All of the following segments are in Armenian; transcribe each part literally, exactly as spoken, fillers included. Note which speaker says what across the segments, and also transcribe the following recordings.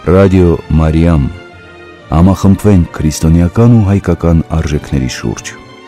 Speaker 1: Ռադիո Մարիամ, համախմբվենք քրիստոնեական ու հայկական արժեքների շուրջ։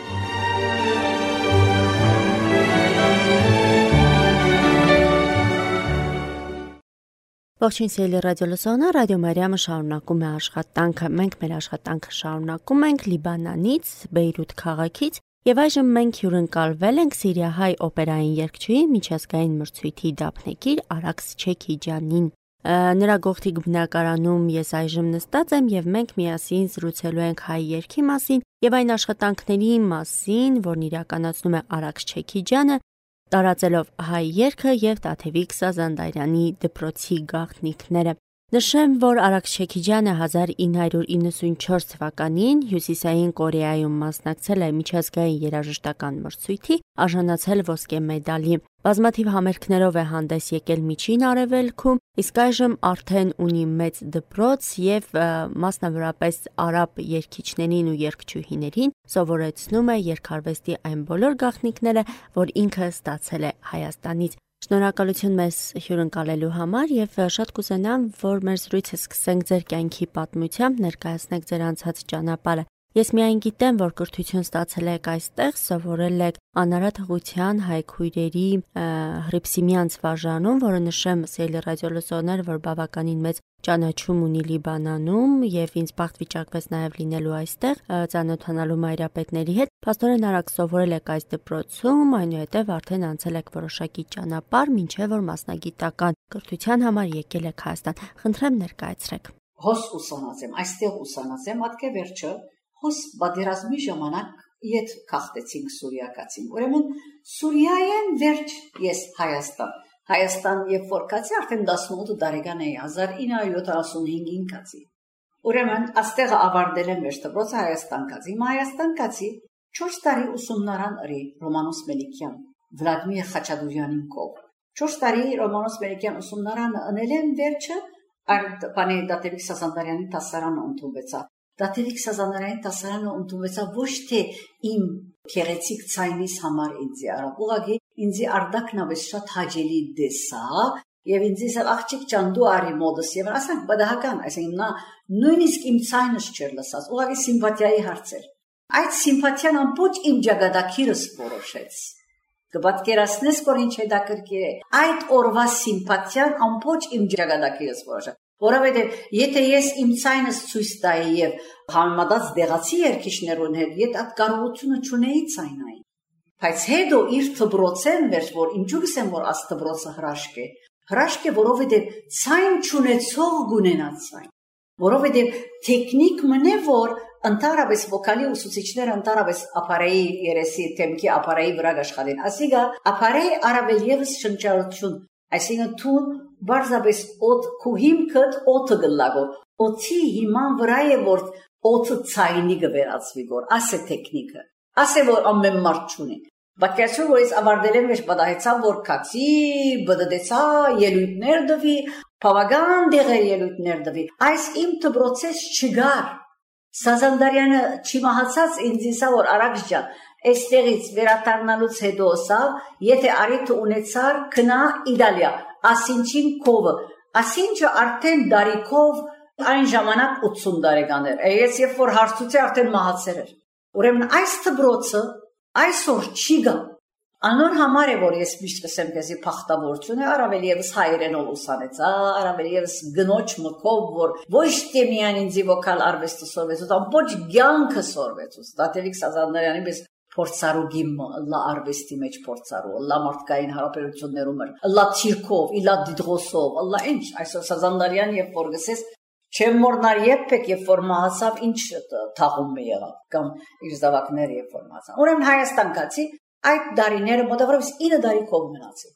Speaker 2: Ողջույն սիրելի ռադիոլսողներ, Ռադիո Մարիամը շարունակում է աշխատանքը։ Մենք մեր աշխատանքը շարունակում ենք Լիբանանից, Բեյրութ քաղաքից, եւ այժմ մենք հյուրընկալվել ենք սիրիահայ օպերային երգչուհի միջազգային մրցույթի դափնեկիր Արաքս Չեքիջյանին։ Նրա գողտրիկ բնակարանում ես այժմ նստած եմ եւ մենք միասին զրուցելու ենք հայ երգի մասին եւ այն աշխատանքների մասին, որն իրականացնում է Արաքս Չեքիջյանը, տարածելով հայ երգը եւ Տաթևիկ Սազանդարյանի դպրոցի գաղտնիքները։ Նշեմ, որ Արաքս Չեքիջյանը հազար ինը հարյուր իննսունչորս թվականին Հյուսիսային Կորեայում մասնակցել է միջազգային երաժշտական մրցույթի, արժանացել ոսկե մեդալի։ Բազմաթիվ համերգներով է հանդես եկել Միջին Արևելքում, իսկ այժմ արդեն ունի մեծ դպրոց եւ մասնավորապես արաբ երգիչներին ու երգչուհիներին սովորեցնում է երգարվեստի այն բոլոր գաղտնիքները, որ ինքը ստացել է Հայաստանից։ Շնորհակալություն մեզ հյուրընկալելու համար եւ շատ կուզենամ, որ մեր զրույցը սկսենք ձեր կյանքի պատմությամբ, ներկայացնեք ձեր անցած ճանապարհը։ Ես միայն գիտեմ, որ կրթություն ստացել եք այստեղ, սովորել եք Անարատ հղության հայ քույրերի Հռիփսիմյանց վարժանում, որը նշեմ սիրելի ռադիոլսողներ, որ բավականին մեծ ճանաչում ունի Լիբանանում եւ ինձ բախտ վիճակվեց նաեւ լինելու այստեղ, ծանոթանալու մայրապետների հետ։ Փաստորեն Արաքս սովորել եք այս դպրոցում, այնուհետեւ արդեն անցել եք որոշակի ճանապարհ, մինչեւ որ մասնագիտական կրթության համար եկել եք Հայաստան։ Խնդրեմ ներկայացրեք։
Speaker 3: Հոս ուսանած եմ, այստեղ ուսանած եմ, ատկե վերջը հոս բادرազմի ժամանակ իդ քաղտեցինք Սուրիակացին։ Ուրեմն Սուրիայեն վերջ ես Հայաստան։ Հայաստան երբ որ կացի արդեն տասնութ տարեկան էի, հազար ինը հարյուր յոթանասունհինգին կացի։ Ուրեմն աստեղ ավարտել եմ վերջ դպրոցը Հայաստան կացի։ Հիմա Հայաստան կացի չորս տարի ուսումնարան ըրի Ռոմանոս Մելիքյան, Վլադիմիր Խաչատուրյանին կողմ։ չորս տարի Ռոմանոս Մելիքյան ուսումնարանը ընել եմ վերջը այդ բանի Տաթևիկ Սազանդարյանի դասարանը ընդունվեցա։ Տաթևիկ Սազանդարյանի դասարանը ընդունվեցա ոչ թե իմ քերեցիկ ցայնիս համար ինձ արավ, ուղղակի ինձ արդակնավես շատ հաճելի դեսա եւ ինձ ասավ աղջիկ ջան դու արի մոդս եւ ասանք բդահական, այսինքն նա նույնիսկ իմ ցայնս չէր լսած, ուղղակի սիմպաթիայի հարց էր։ Այդ սիմպաթիան ամբողջ իմ ճակատագիրս որոշեց։ Կպատկերացնես, որ ինչ հետաքրքիր է։ Այդ օրվա սիմպաթիան ամբողջ իմ ճակատագիրս որոշեց։ Որովհետև եթե ես իմ ցայնս ցույց տայի եւ համեմատած դեղացի երգիչներուն հետ, ես այդ կարողությունը չունեի ցայնային։ Բայց հետո իր դպրոցեն վերջ որ ինչու գսեմ որ աս դպրոցը հրաշք է։ Հրաշք է, որովհետև ցայն չունեցող գունենա ցայն։ Որովհետև տեխնիկ մնե որ ընդհանրապես վոկալի ուսուցիչները ընդհանրապես ապարեի երեսի թեմքի ապարեի վրա աշխատեն։ Ասիկա ապարեի առավել եւս շնչառություն, այսինքն թուն բարձրապես օդ քուհիմքդ օդը գլագոր օդի հիման վրա է որ օդը ցայնի գվերածվի գոր ասե տեխնիկը ասե որ ամեն մարդ չունի բակյացու որ ես ավարտել եմ մեջ բադահեցա որ կացի բդդեցա ելույթներ դվի բավական դեղեր ելույթներ դվի այս իմ դպրոցես չգար Սազանդարյանը չիմացած ինձ իսա որ Արաքս ջան այստեղից վերադառնալուց հետո ասավ եթե արիթ ունեցար քնա Իտալիա ասինչին կովը ասինչը արդեն դարիքով այն ժամանակ ութսուն տարեկան էր ես երբ որ հարցուցի արդեն մահացել էր ուրեմն այս դպրոցը այսօր չի գա անոր համար է որ ես միշտ կսեմ քեզի փախտավորություն է առավել եւս հայերենով ուսանեցա առավել եւս գնոջ մկով որ ոչ թե միայն ինձ վոկալ արվեստը սորվեց ամբողջ կյանքը սորվեց Տաթևիկ Սազանդարյանի պես փորձարու գիմ լա արվեստի մեջ փորձարու լա մարդկային հարաբերություններում լա ցիրկով իլա դիդրոսով լա ինչ այսօր Սազանդարյան երբ որ գսես չեմ մորնար երբեք երբ որ մահացավ ինչ թաղում է եղավ կամ իր զավակները երբ որ մահացան ուրեմն Հայաստան գացի այդ դարիները մոտավորապես ինը տարի կողմ մնացի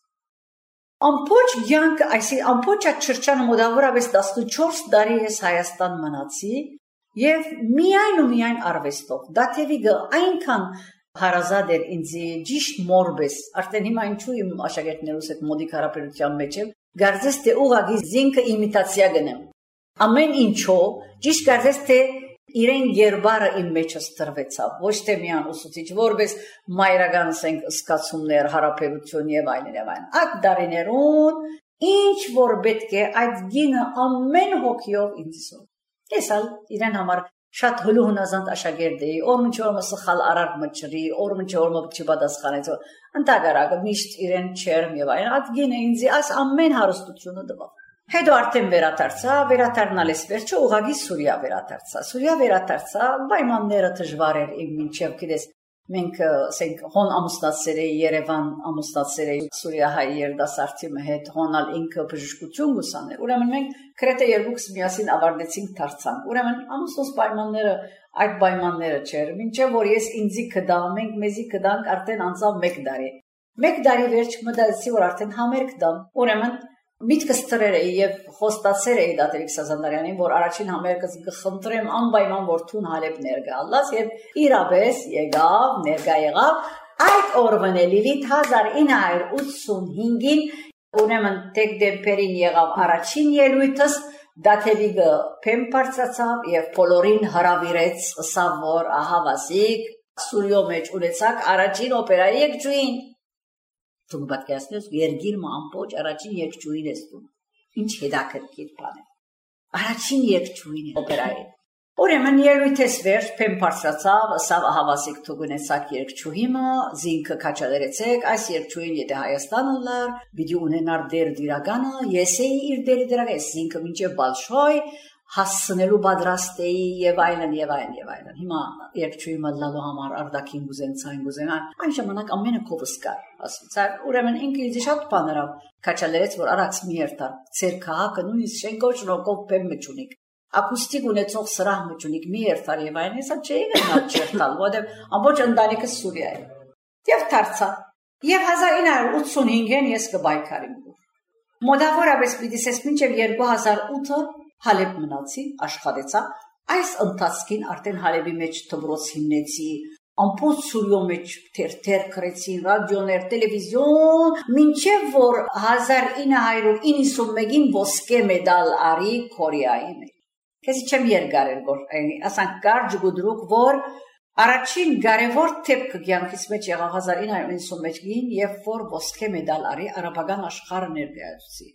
Speaker 3: ամբողջ կյանքը այսինքն ամբողջ այդ շրջանը մոտավորապես տասնչորս տարի ես Հայաստան մնացի եւ միայն ու միայն արվեստով Տաթևիկը այնքան հարազատ էր ինձ ճիշտ մորբես արդեն հիմա ինչու իմ աշակերտներուս հետ մոդիկ հարաբերության մեջ եմ գարձես թե ուղղակի զինքը իմիտացիա գնեմ ամեն ինչով ճիշտ գարձես թե իրեն երբարը իմ մեջս տրվեցավ ոչ թե միան ուսուցիչ որպես մայրական ասենք սկացումներ հարաբերություն եւ այլն եւ այլն այդ դարիներուն Ինչ որ պետք է այդ գինը ամեն հոգիով ինձ սո։ Ես ալ իրեն համար շատ հլու հնազանդ աշակերտ էի, օր մինչ օրը սխալ արարք մճրի, օր մինչ օրը չպատասխանեց։ Ընդհանրապես միշտ իրեն չերմ եւ այն այդ գինը ինձ այս ամեն հարստությունը տվավ։ Հետո արդեն վերադարձա, վերադառնալ ես վերջը ուղագի Սուրիա վերադարձա։ Սուրիա վերադարձա, պայմանները դժվար էր իմ մինչև գիտես մենք ասենք հոն ամուսնացել էի Երևան ամուսնացել էի Սուրիահայ երդասարտի հետ հոնալ ինքը բժշկություն ուսաներ ուրեմն մենք քրեթե երկուքս միասին ավարտեցինք դարձանք ուրեմն ամուսնոս պայմանները այդ պայմանները չէր մինչև որ ես ինձի կդա մենք մեզի կդանք արդեն անցավ մեկ տարի մեկ տարի վերջ մտածեցի որ արդեն համերգ դամ ուրեմն Միտքս տրեր էի եւ խոստացել էի Դատևիկ Սազանդարյանին, որ առաջին համերգս կխնդրեմ անպայման որ թուն Հալեբ ներկա ալլաս եւ իրապես եկավ, ներկա եղավ, այդ օրվան Լիլիթ հազար ինը հարյուր ութսունհինգին ուրեմն դեկտեմբերին եղավ առաջին ելույթս, Դատևիկը փեմ բարձրացավ եւ բոլորին հրավիրեց, ասավ որ ահա վասիկ Սուրիո մեջ ունեցակ առաջին օպերայի եկջույն Դու պատկերացնես երգիր ամբողջ առաջին երգչուհին ես դու ինչ հետաքրքիր բան է առաջին երգչուհին է օպերայի ուրեմն ելույթս վերջ փեմ բարձրացավ ասավ ահավասիկ դու գնացակ երգչուհիմը զինքը քաչալերեցեք այս երգչուհին եթե Հայաստանը լար պիտի ունենար դեր դիրականը ես էի իր դերի դրական զինքը մինչև Բալշոյ հասնելու պատրաստ էի եւ այլն եւ այլն եւ այլն հիմա երգչուհի մալալու համար արդակին գուզեն ցայն գուզեն այն ժամանակ ամենը կովս կար ասեցա ուրեմն ինքը ինձ շատ բաներով քաչալերեց որ արած մի երթա ծեր քաղաքը նույնիսկ շենքով շնորհով բեմ մճունիկ ակուստիկ ունեցող սրահ մճունիկ մի երթար եւ այլն հեսա չէի գնալ չերտալ որտեւ ամբողջ ընտանիքը Սուրիա է եւ դարձա եւ հազար ինը հարյուր ութսունհինգին ես կբայքարիմ մոտավորապես պիտի ասես մինչեւ երկու հազար ութը Հալեբ մնացի, աշխատեցա, այս ընթացքին արդեն Հալեբի մեջ դպրոց հիմնեցի, ամբողջ Սուրիո մեջ թերթեր գրեցին, ռադիոներ, տելևիզիոն, մինչև որ հազար ինը հարյուր իննսունմեկին ոսկե մեդալ արի Կորեայի մեջ։ Քեզ չեմ երկարել որ ասանք կարճ գուդրուկ որ առաջին կարևոր թեփքը կյանքից մեջ եղավ հազար ինը հարյուր իննսունմեկին եւ որ ոսկե մեդալ արի արաբական աշխարհը ներկայացուցի։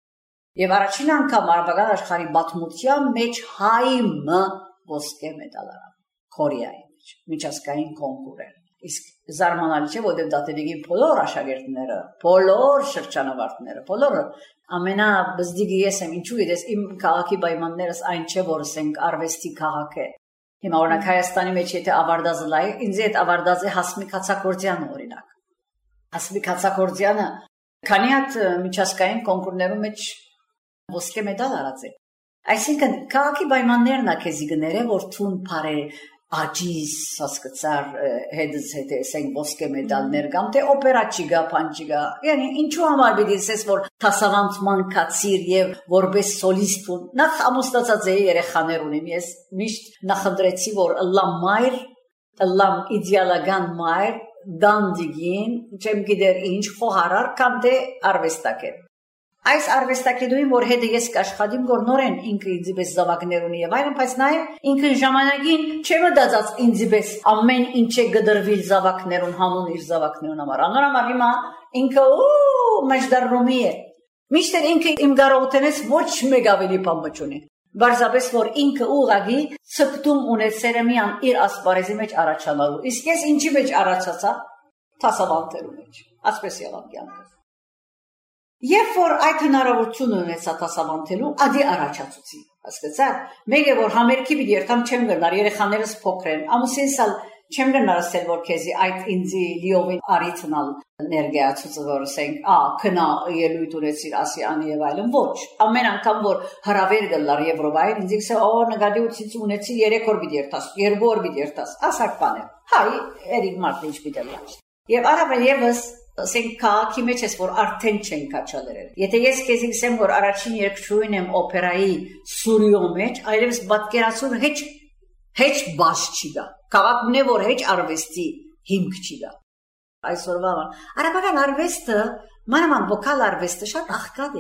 Speaker 3: Եվ առաջին անգամ արաբական աշխարհի պատմության մեջ հայը ոսկե մեդալ արավ Կորեայի մեջ միջազգային կոնկուրս էր իսկ զարմանալի չէ որ Դատևիկի բոլոր աշակերտները բոլոր շրջանավարտները բոլորը ամենաբզդիգի ես եմ ինչու գիտես իմ քաղաքի պայմաններս այն չէ որ ասենք արվեստի քաղաք է հիմա օրինակ Հայաստանի մեջ եթե ավարտազը լայ ինձ այդ ավարտազը Հասմիկ Հացակորձյանը օրինակ Հասմիկ Հացակորձյանը քանի հատ միջազգային կոնկուրսներում մեջ ոսկե մեդալ արած է այսինքն քաղաքի պայմաններն ա քեզի գները որ թուն բարե աջիս հասկացար հետս հետ ասենք ոսկե մեդալներ կամ թե օպերա չիգա փանջիգա yəni ինչու համար պիտի ասես որ դասավանդման կացիր եւ որպես սոլիստ նախ ամուսնացած էի երեխաներ ունեմ ես միշտ նախընտրեցի որ լամ մայր լամ իդեալական մայր դանդիգին չեմ գիտեր ինչ խոհարար կամ թե արվեստակեր Այս արվեստագետուին որ հետը ես կաշխատիմ որ նորեն ինքը ինձ պես զավակներ ունի եւ այլն բայց նաեւ ինքը ժամանակին չեմ դածած ինձ պես ամեն ինչ է գդրվիլ զավակներուն համուն իր զավակներուն համար անորոշ հիմա ինքը ու մաշդարումի է միշտ ինքը իմ գարողությունից ոչ մեկ ավելի բան չունի բարձրապես որ ինքը ուղագի ցկտում ունեցել միան իր ասպարեզի մեջ առաջանալու իսկ ես ինչի մեջ առաջացա դասավանդելու մեջ ասպես եղավ կյանքը Եվ որ այդ հնարավորությունը ունեցա դասավանդելու, ադի առաջացուցի, հասկացա՞ր։ Մեկ է որ համերգի պիտի երթամ չեմ գնար, երեխաներս փոքր են, ամուսինս ալ չեմ գնար ասել որ քեզի այդ ինձի լիովին արիցնալ ներկայացուցը որ ասենք, ա քնա ելույթ ունեցիր ասիանի եւ այլն, ոչ։ Ամեն անգամ որ հրավեր գլար Եվրոպայից, ինձ ասել, «Ո նկատի ուծից ունեցի երեք օր պիտի երթաս, երկու օր պիտի երթաս»։ Ասակ բան է։ Հայ, երիկ մարդ ինչ պիտի լաց։ Եվ արաբը եւս ասենք քաղաքի մեջ ես որ արդեն չեն կաչալերել եթե ես քեզ ասեմ որ առաջին երգչուհին եմ օպերայի Սուրիո մեջ այլևս պատկերացում հեչ հեչ բաց չի գա քաղաքն է որ հեչ արվեստի հիմք չի գա այսօրվա արաբական արվեստը մանավանդ վոկալ արվեստը շատ աղքատ է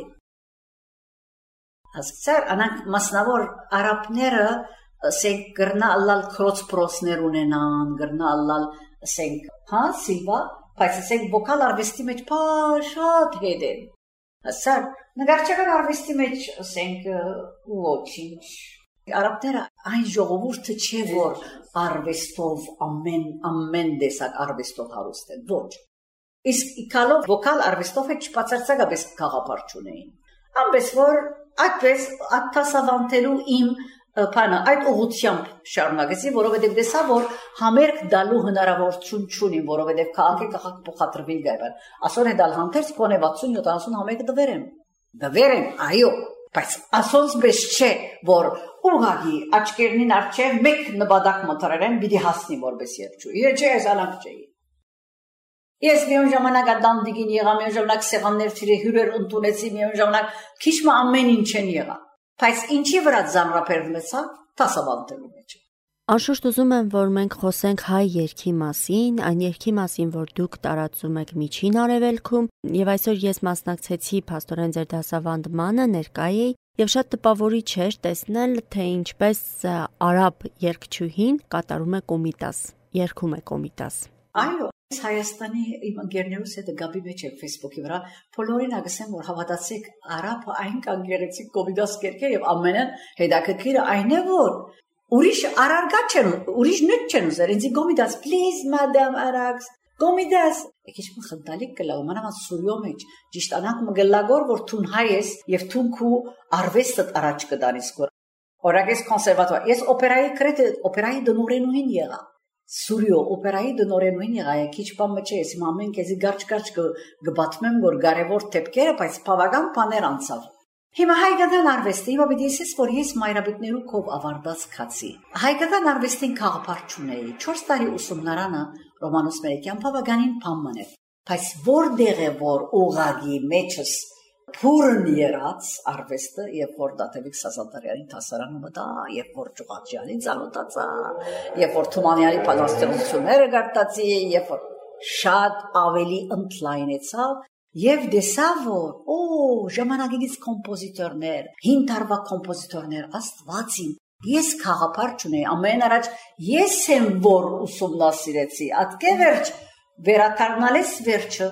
Speaker 3: հասկացար անանք մասնավոր արաբները ասենք գրնա ալլալ քրոցպրոսներ ունենան գրնա ալլալ ասենք հա սիլվա Բայց ասենք վոկալ արվեստի մեջ շատ հետ են։ Սա նկարչական արվեստի մեջ ասենք ոչինչ Արաբները այն ժողովուրդը չէ որ արվեստով ամեն ամեն տեսակ արվեստով հարուստ են ոչ իսկ իկալով վոկալ արվեստով է չբացարձակապես խաղապար չունեին ամենից որ այդպես ատասավանտելու իմ բանը այդ ուղղությամբ շարունակեցի որովհետև տեսա որ համերգ դալու հնարավորություն չունի որովհետև քաղաքի քաղաք փոխադրվել գայբար ասոր է դալ հանդերձ կոնե վաթսուն յոթանասուն համերգ դվերեմ դվերեմ այո բայց ասոնց բես չէ որ ուղղակի աչքերին արջև մեկ նպատակ մտրերեն պիտի հասնի որպես երգչուհի չէ ես անակ չէի ես միայն ժամանակ ադանդիկին եղա միայն ժամանակ սեղաններ թիրե հյուրեր ընդունեցի միայն ժամանակ քիչ մ ամեն ինչ են եղա բայց ինչի վրա ծանրաբերվեցա դասավանդելու մեջ
Speaker 2: Անշուշտ ուզում եմ, որ մենք խոսենք հայ երգի մասին, այն երգի մասին, որ դուք տարածում եք Միջին Արևելքում, եւ այսօր ես մասնակցեցի փաստորեն ձեր դասավանդմանը, ներկա էի, եւ շատ տպավորիչ էր տեսնել, թե ինչպես արաբ երգչուհին կատարում է կոմիտաս, երգում է կոմիտաս։
Speaker 3: Այո, Հայաստանի իմ ընկերներուս հետ գաբի մեջ է Facebook-ի վրա, բոլորին ագսեմ, որ հավատացեք, արաբը այն կանգերեցիկ կոմիտաս կերկե եւ ամենն հետաքրքիրը այն է, որ Ուրիշ արարգա չեն, ուրիշ նույն չեն ուզեր, ինձի գոմիդաս, please, madam Arax, գոմիդաս, եկիչ մը խնդալիք կլավ, մանավան սուրյո մեջ, ճիշտ անակ մը գլագոր, որ թուն հայ ես, և թուն քու արվեստըտ առաջ կդանիս կոր, օրակ ես կոնսերվատվար, ես օպերայի կրետ, օպերայի դնորենուհին եղա, սուրյո, օպերայի դնորենուհին եղա, եկիչ պամ մը չէ, ես իմ ամեն կեզի գարչ-գարչ գբատմեմ, որ գարևոր տեպքերը, բայց պավագան պաներ անցավ Հիմա հայկական արվեստը, հիմա պիտի ասես, որ ես մայրաբիտներու կով ավարտած քացի։ Հայկական արվեստին քաղաքապար չունեի, չորս տարի ուսումնարանը Ռոմանոս Մերեկյան բավականին բան էր, բայց որտեղ է որ ուղղակի մեջս փուրն երած արվեստը, երբ որ Դաթևիկ Սազանդարյանի դասարանը մտա, երբ որ Ջուղաջյանի ծանոթացա, երբ որ Թումանյանի պատասխանատվությունները գարտացի, երբ որ շատ ավելի ընդլայնեցավ Եվ դեսա որ, օ, ժամանակից կոմպոզիտորներ, հին տարվա կոմպոզիտորներ, աստվածին, ես քաղաքապար չունեի, ամեն առաջ ես եմ որ ուսումնասիրեցի, ատկե վերջ, վերաթարնալես վերջը,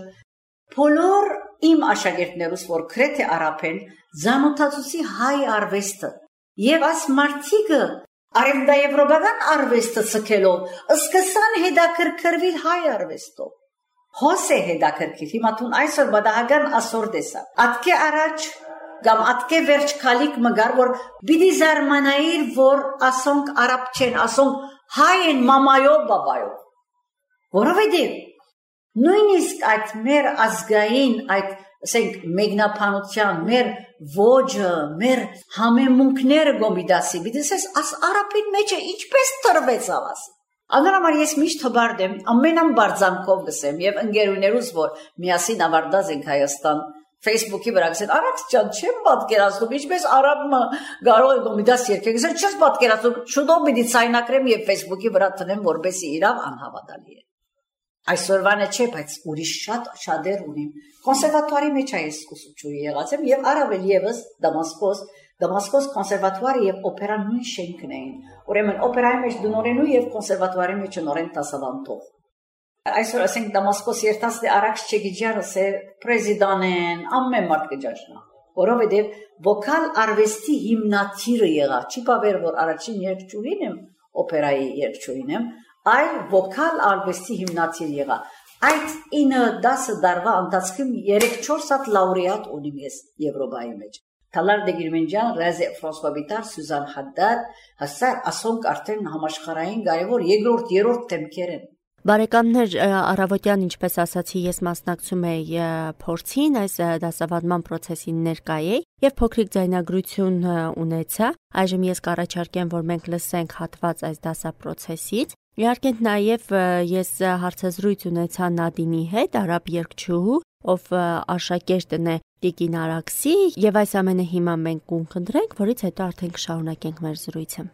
Speaker 3: բոլոր իմ աշակերտներուս, որ կրեթե արապ են, ծանոթացուցի հայ արվեստը, և աս մարդիկը, արևմտաեվրոպական արվեստը ցկելով, սկսան հետաքրքրվել հայ արվեստով Հոս է հետաքրքիր, հիմա թուն այսօր բադահական ասոր դեսա, ատկե առաջ, գամ ատկե վերջ կալիք մգար, որ բիդի զարմանայիր, որ ասոնք արապ չեն, ասոնք հայ են մամայով բաբայով, որովհետև նույնիսկ այդ մեր ազգային, այդ ասենք մեկնաբանության, մեր ոճը, մեր համեմունքները գոմիդասի, բիդի ասես, աս արապին մեջը ինչպես տրվեց ավասի Անորամար ես միշտ հբարդ եմ, ամենամ բարձանքով գսեմ և ընգերուներուս, որ միասին ավարտած ենք Հայաստան, Facebook-ի վրա գսեն, Արաքս ճան, չեմ պատկերացնում, ինչպես արաբը կարող է գոմիդաս երկեք, գսեն, չես պատկերացնում, շուտով պիտի ցայնակրեմ և Facebook-ի վրա տնեմ, որպեսզի իրավ անհավատալի է։ Այսօրվանը չէ, բայց ուրիշ շատ շատեր ունիմ։ Կոնսերվատուարի մեջ այս ուսուցչուհի եղած եմ և առավել ևս Դամասկոս Դամասկոս կոնսերվատուարը և օպերան նույն շենքն էին, ուրեմն օպերայի մեջ դնորենու և կոնսերվատուարի մեջ նորեն դասավանդող։ Այսօր ասենք Դամասկոս երթասը Արաքս Չեգիջյանը սե պրեզիդանեն, ամեն մարդ կջաշնա, որովհետև վոկալ արվեստի հիմնադիրը եղա, չի բավեր, որ առաջին երգչուհին եմ, օպերայի երգչուհին եմ, այլ վոկալ արվեստի հիմնադիր եղա։ Այդ ինը դասը դարվա ընթացքում երեք-չորս հատ լաուրեատ ունիմ ես Եվրոպայի մեջ։ Թալար Դեգիրմենջյան, Ռեզե Ֆրոսվաբիտար, Սյուզան Հադդad, հասար ասոնք արդեն համաշխարհային կարևոր երկրորդ, երրորդ դեմքեր են։
Speaker 2: Բարեկամներ, առավոտյան, ինչպես ասացի, ես մասնակցում էի փորձին, այս դասավանդման process-ին ներկա էի եւ փոքրիկ ձայնագրություն ունեցա։ Այժմ ես կառաջարկեմ, որ մենք լսենք հատված այս դասապրոցեսից։ Իհարկե նաև ես հարցազրույց ունեցա Նադինի հետ, արաբ երգչուհու, ով աշակերտն է Տիկին Արաքսի, եւ այս ամենը հիմա մենք կընտրենք, որից հետո արդեն կշարունակենք մեր զրույցը։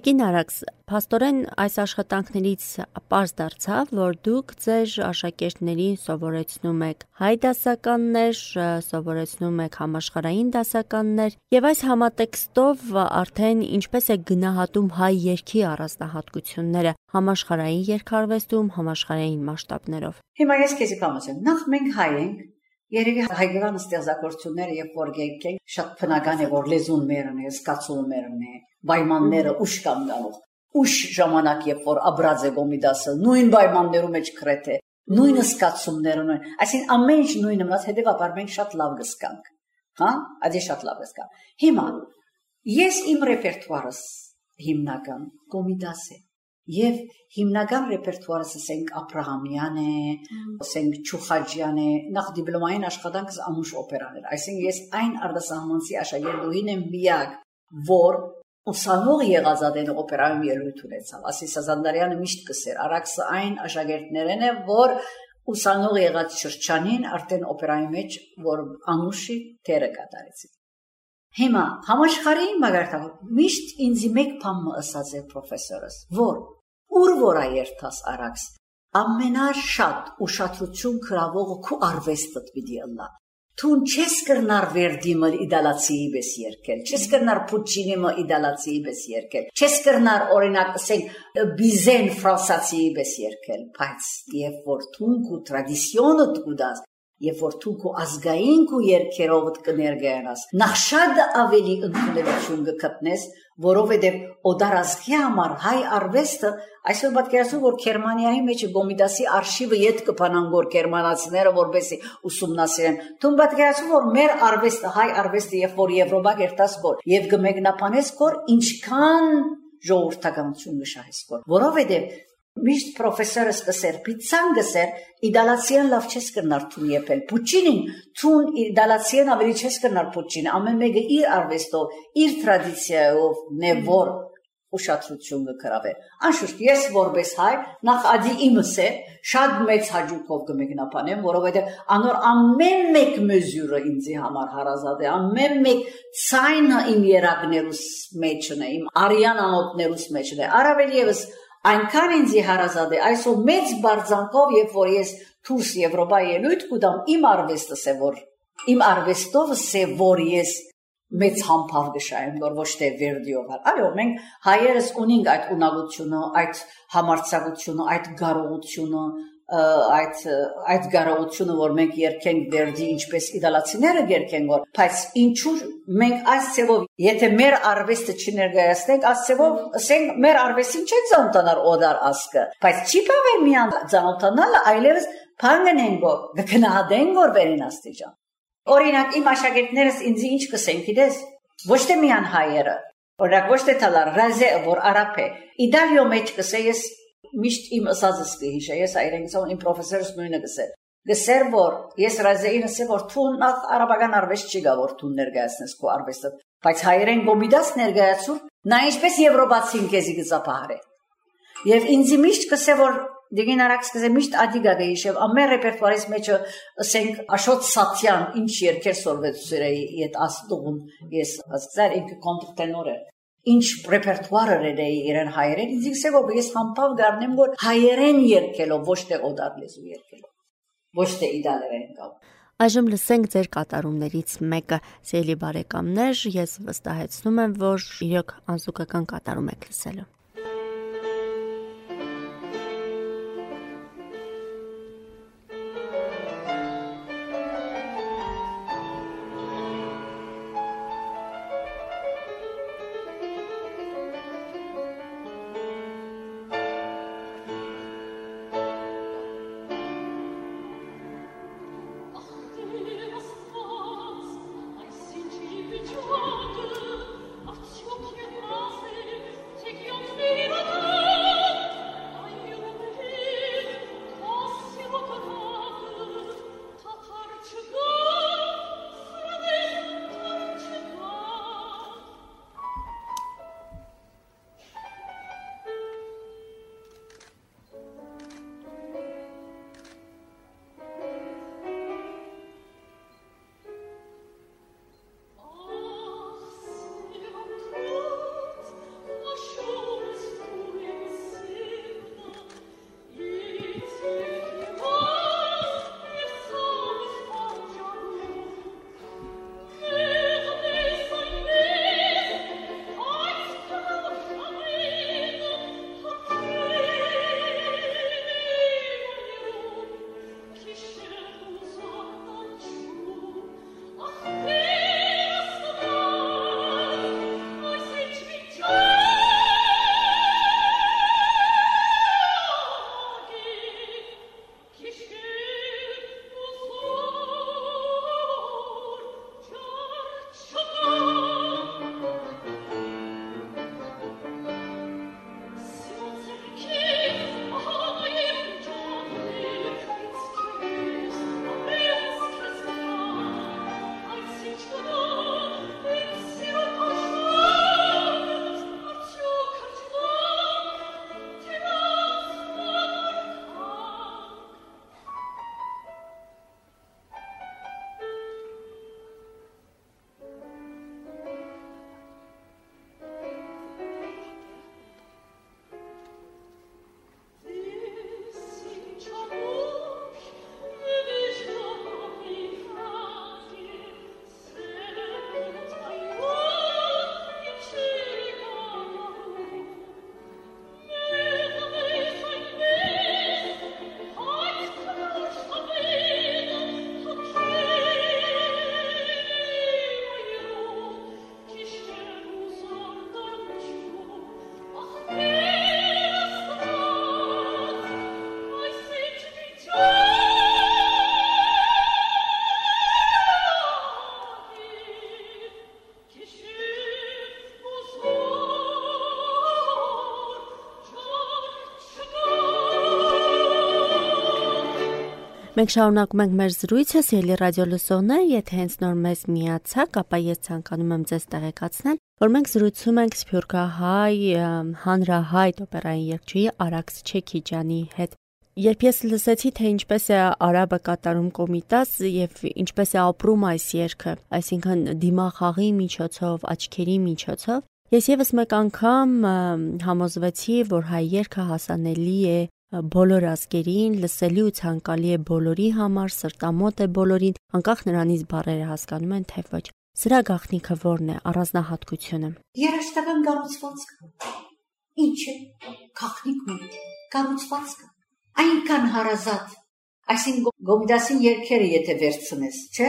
Speaker 2: Տիկին Արաքս, փաստորեն այս աշխատանքներից պարզ դարձավ, որ դուք ձեր աշակերտներին սովորեցնում եք հայ դասականներ, սովորեցնում եք համաշխարհային դասականներ, եւ այս համատեքստով արդեն ինչպես է գնահատում հայ երգի առանձնահատկությունները համաշխարհային երգարվեստում, համաշխարհային մասշտաբներով։
Speaker 3: Հիմա ես քեզ կամացեմ, նախ մենք հայ ենք, երևի հայկական ստեղծագործությունները երբ որ գերքեն, շատ բնական է որ լեզուն մերն է, զգացումը մերն է, պայմանները ուշ կամ գանող, ուշ ժամանակ երբ որ աբրած է Գոմիդասը, նույն պայմաններում մեջ քրեթե, նույն զգացումներն են, այսինքն ամեն ինչ նույնը մնաց, հետևաբար մենք շատ լավ գսկանք, հա, այդի շատ լավ գսկանք։ Հիմա ես իմ ռեպերտուարս հիմնական Գոմիդաս է։ Եվ հիմնական ռեպերտուարս ասենք Աբրահամյան է, ասենք Չուխաջյան է, նախ դիպլոմային աշխատանքս ամուշ օպերաներ, այսինքն ես այն արտասահմանցի աշակերտուհին եմ միակ, որ ուսանող եղածադեն օպերայում ելույթ ունեցավ, ասի Սազանդարյանը միշտ կսեր, Արաքսը այն աշակերտներն է, որ ուսանող եղած շրջանին արդեն օպերայի մեջ, որ ամուշի թերը կատարեցի։ Հիմա համաշխարհային մագարտակով միշտ ինձ մեկ բան ասած է պրոֆեսորս, որ ուր որ այերթաս Արաքս ամենաշատ ուշադրություն կրավողը քու արվեստդ պիտի ըլլա։ Թուն չես կրնար Վերդիմը իդալացիի պես երկել, չես կրնար Պուչինիմը իդալացիի պես երկել, չես կրնար օրինակ ասենք Բիզեն ֆրանսացիի պես երկել, բայց երբ որ թունք ու տրադիցիոնդ կուդաս, երբ որ թու քո ազգային քո երկերով կներգայանաս, նախ շատ ավելի ընդունելություն կգտնես, որովհետև օդարազգի համար հայ արվեստը այսօր պատկերացրու, որ Գերմանիայի մեջ Գոմիդասի արխիվը յետ կփանան գոր գերմանացիները որպեսի ուսումնասիրեն։ Դու պատկերացրու, որ մեր արվեստը, հայ արվեստը, երբ որ Եվրոպա գերտաս գոր եւ կմեկնաբանես գոր, ինչքան ժողովրդականություն կշահես գոր, որովհետև միշտ պրոֆեսորս կսեր, պիցան կսեր, իդալացիան լավ չես կրնար թուն եփել, Պուչինին թուն իդալացիան ավելի չես կրնար Պուչինը, ամեն մեկը իր արվեստով, իր տրադիցիայով նեվոր ուշադրություն կկրավե։ Անշուշտ ես որպես հայ, նախ ադի իմս է, շատ մեծ հաջողով կմեկնաբանեմ, որովհետև անոր ամեն մեկ մեզյուրը ինձի համար հարազատ է, ամեն մեկ ցայնը իմ երակներուս մեջն է, իմ արյան անոթներուս մեջն է, առավել ևս այնքան ինձ հարազատ է, այսօր մեծ բարձանքով, երբ որ ես դուրս Եվրոպա ելույթ կուտամ, իմ արվեստս է, որ իմ արվեստովս է, որ ես մեծ համբավ գշայեմ, որ ոչ թե Վերդիով։ Այո, մենք հայերս ունենք այդ ունակությունը, այդ համարձակությունը, այդ կարողությունը, այդ այդ կարողությունը, որ մենք երգենք Վերդի, ինչպես իդալացիները երգեն, որ բայց ինչու մենք այս ցևով, եթե մեր արվեստը չներկայացնենք, այս ցևով, ասենք, մեր արվեստին չեն ծանոթանալ օդար ասկը, բայց չի բավեր միան ծանոթանալը, այլևս փանգնեն գո, գնահատեն գոր վերին աստիճան։ Օրինակ իմ աշակերտներս ինձ ինչ կսեն, գիտես, ոչ թե միան հայերը, օրինակ ոչ թե թալար, ռազե, որ արապ է, իդալիո մեջ կսե ես միշտ իմ ըսածս կհիշե, ես այրենցոն իմ պրոֆեսորս նույնը գսեր, գսեր, որ ես ռազեին ասե, որ թուն նախ արաբական արվեստ չի գա, որ թուն ներգայացնես քո արվեստը, բայց հայերեն Գոմիդաս ներգայացուր, նա ինչպես եվրոպացին քեզի գծապահար է։ Եվ ինձ միշտ կսե, որ Դիգին Արաքս կսե միշտ ադիգա գեիշև, ամեն ռեպերտուարից մեջը ասենք Աշոտ Սատյան ինչ երկեր սորվեցուր է իդ աստուղուն, ես ասկսար ինքը կոնտրտենոր է, ինչ ռեպերտուարը էր իրեն հայերեն, ինձ կսե, որ ես համբավ գարնեմ, որ հայերեն երկելով, ոչ թե օդար լեզու երկելով, ոչ թե իդալերեն կավ։
Speaker 2: Այժմ լսենք ձեր կատարումներից մեկը, սիրելի բարեկամներ, ես վստահեցնում եմ, որ իրոք անզուգական կատարում եք լսելու։
Speaker 4: Take your
Speaker 2: Մենք շարունակում ենք մեր զրույցը, սիրելի ռադիո լսողներ, եթե հենց նոր մեզ միացաք, ապա ես ցանկանում եմ ձեզ տեղեկացնել, որ մենք զրուցում ենք սփյուռքահայ հանրահայտ օպերայի երգչուհի Արաքս Չեքիջյանի հետ։ Երբ ես լսեցի, թե ինչպես է արաբը կատարում Կոմիտաս եւ ինչպես է ապրում այս երգը, այսինքն դիմախաղի միջոցով, աչքերի միջոցով, ես եւս մեկ անգամ համոզվեցի, որ հայ երգը հասանելի է բոլոր ազգերին, լսելի ու ցանկալի է բոլորի համար, սրտամոտ է բոլորին, անկախ նրանից բառերը հասկանում են թե ոչ։ Սրա գաղտնիքը ո՞րն է, առանձնահատկությունը։
Speaker 3: Երաժշտական կառուցվածքը։ Ինչ է գաղտնիքը, կառուցվածքը։ Այնքան հարազատ, այսինքն Գոմիդասին երգերը եթե վերցնես, չէ՞։